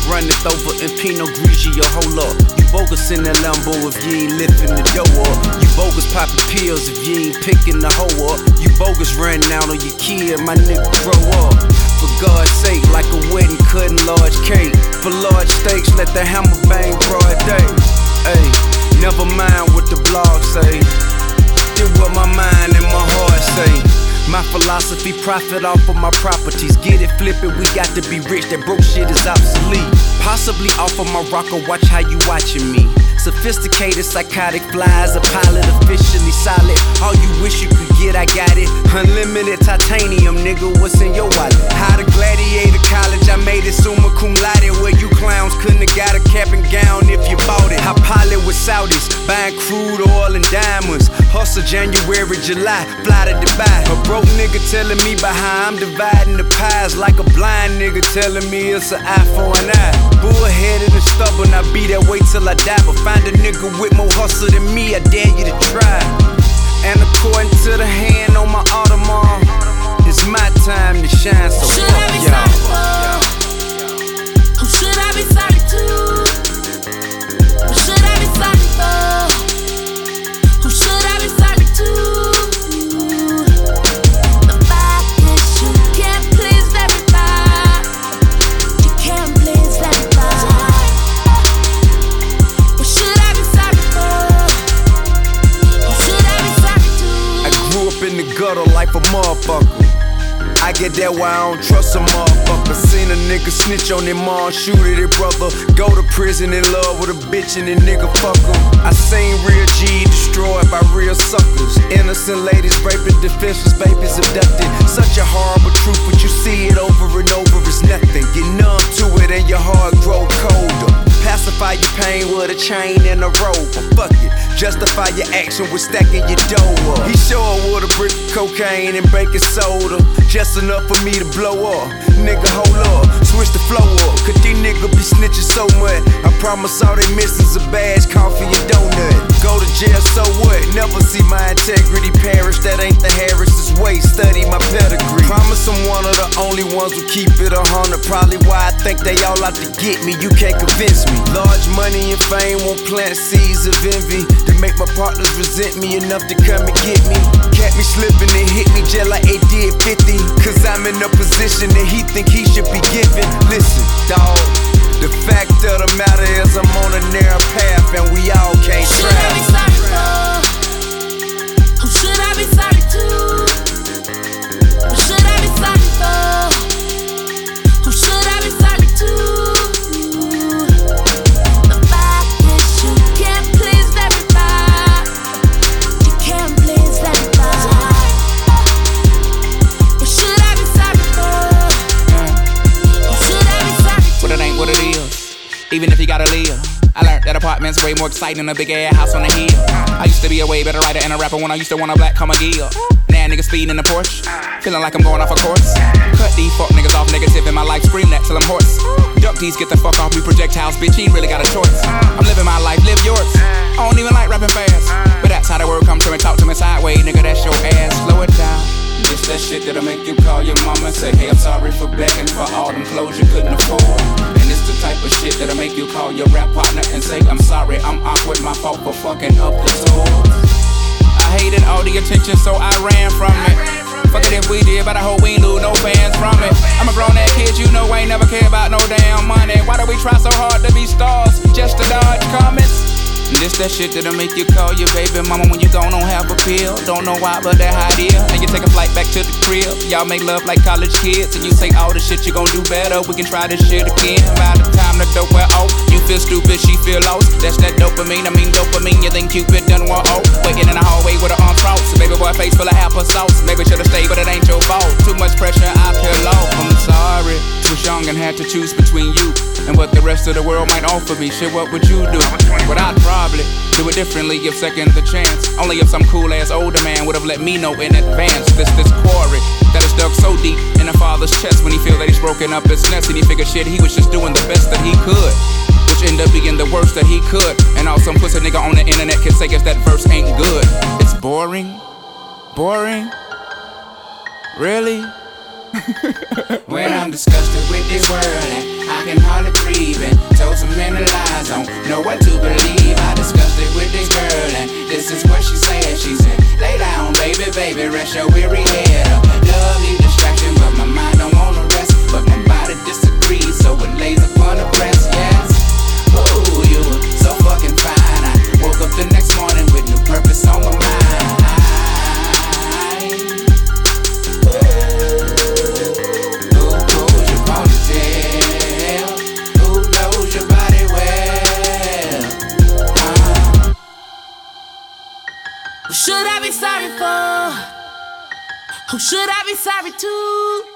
runneth over in Pinot Grigio, hold up. You bogus in that Lambo if you ain't lifting the dough up. You bogus popping pills if you ain't picking the hoe up. You bogus running out on your kid, my nigga grow up. For God's sake, like a wedding cutting large cake. For large stakes, let the hammer bang broad day. Ay, never mind what the blog say. Did what my mind and my heart say. My philosophy, profit off of my properties. Get it, flip it, we got to be rich. That broke shit is obsolete. Possibly off of my rocker, watch how you watching me. Sophisticated, psychotic flies, a pilot officially solid. All you wish you could get, I got it. Unlimited titanium, nigga, what's in your wallet? How to gladiator college, I made it summa cum laude. Where you clowns couldn't have got a cap and gown if you bought it. I pilot with Saudis, buying crude oil and diamonds. Hustle January, July, fly to Dubai. A broke nigga telling me about how I'm dividing the pies. Like a blind nigga telling me it's an eye for an eye. Bullheaded and stubborn, I be that way till I die. But find a nigga with more hustle than me, I dare you to try. And according to the hand on my Audemars, it's my time to shine, so should fuck I be y'all. sorry for? Who should I be sorry to? Who should I be sorry for? Who should I be sorry to? The fact is you can't please everybody. You can't please everybody. What should I be sorry for? Who should I be sorry to? I grew up in the gutter like a motherfucker. I get that why I don't trust a motherfucker. Seen a nigga snitch on their mom, shoot at their brother. Go to prison in love with a bitch and then nigga fuck em. I seen real G destroyed by real suckers. Innocent ladies raping, defenseless babies abducted. Such a horrible truth, but you see it over and over, it's nothing. Get numb to it and your heart grow colder. Pacify your pain with a chain and a rope. Fuck it, justify your action with stacking your dough up. He show up with a brick of cocaine and baking soda, just enough for me to blow up. Nigga, hold up, switch the flow up. Cause these niggas be snitching so much. I promise all they missing's a badge, coffee, and donut. Go to jail, so what? Never see my integrity perish. That ain't the Harris's way. Study my pedigree. Promise I'm one of the only ones who keep it 100. Probably why I think they all out to get me. You can't convince me. Large money and fame won't plant seeds of envy to make my partners resent me enough to come and get me. Catch me slipping and hit me just like they did 50. Cause I'm in a position that he think he should be given. Listen, dawg, the fact of the matter is I'm on a narrow path and we all can't Should I be travel. sorry for? Who should I be sorry to? Who should I be sorry for? Who should I be sorry to? The fact is you can't please everybody. You can't please everybody. What should I be sorry for? Who should I be sorry to? But it ain't what it is, even if you gotta live. I learned that apartment's way more exciting than a big ass house on the hill. I used to be a way better writer and a rapper when I used to want a black comma gill. Now niggas speeding in the Porsche, feeling like I'm going off a course. Cut these fuck niggas off negative in my life, scream that till I'm hoarse. Duck these, get the fuck off me projectiles, bitch, you ain't really got a choice. I'm living my life, live yours. I don't even like rapping fast, but that's how the word come to me, talk to me sideways, nigga, that's your ass, slow it down. It's that shit that'll make you call your mama and say, hey, I'm sorry for begging for all them clothes you couldn't afford. And it's the type of shit that'll make you call your rap partner and say, I'm sorry, I'm awkward, my fault for fucking up the tours. I hated all the attention, so I ran from it. Fuck it if we did, but I hope we ain't lose no fans from it. I'm a grown ass kid, you know I ain't never care about no damn money. Why do we try so hard to be stars, just to dodge comments? And this that shit that'll make you call your baby mama when you don't have a pill. Don't know why, but that how it is. And you take a flight back to the crib. Y'all make love like college kids. And you say all the shit you gon' do better. We can try this shit again. By the time the dope wear off, you feel stupid, she feel lost. That's that dopamine, I mean dopamine. You think Cupid done want off. Waiting in the hallway with her arms crossed. Baby boy face full of applesauce. Maybe should've stayed, but it ain't your fault. Too much pressure, I feel off. I'm sorry. Was young and had to choose between you and what the rest of the world might offer me. Shit, what would you do? But I'd probably do it differently, give seconds a chance. Only if some cool ass older man would have let me know in advance. This quarry that is dug so deep in a father's chest when he feel that he's broken up his nest and he figured shit he was just doing the best that he could, which ended up being the worst that he could. And all some pussy nigga on the internet can say guess that verse ain't good. It's boring, boring, really. When I'm disgusted with this world and I can hardly breathe and told so many lies, don't know what to believe. I disgusted with this girl and this is what she said. She said, lay down, baby, baby, rest your weary head up. Lovely distraction, but my mind don't wanna rest. But my body disagrees, so it lays upon the breast, yes. Ooh, you were so fucking fine. I woke up the next morning with new purpose on my mind. Who should I be sorry for? Who should I be sorry to?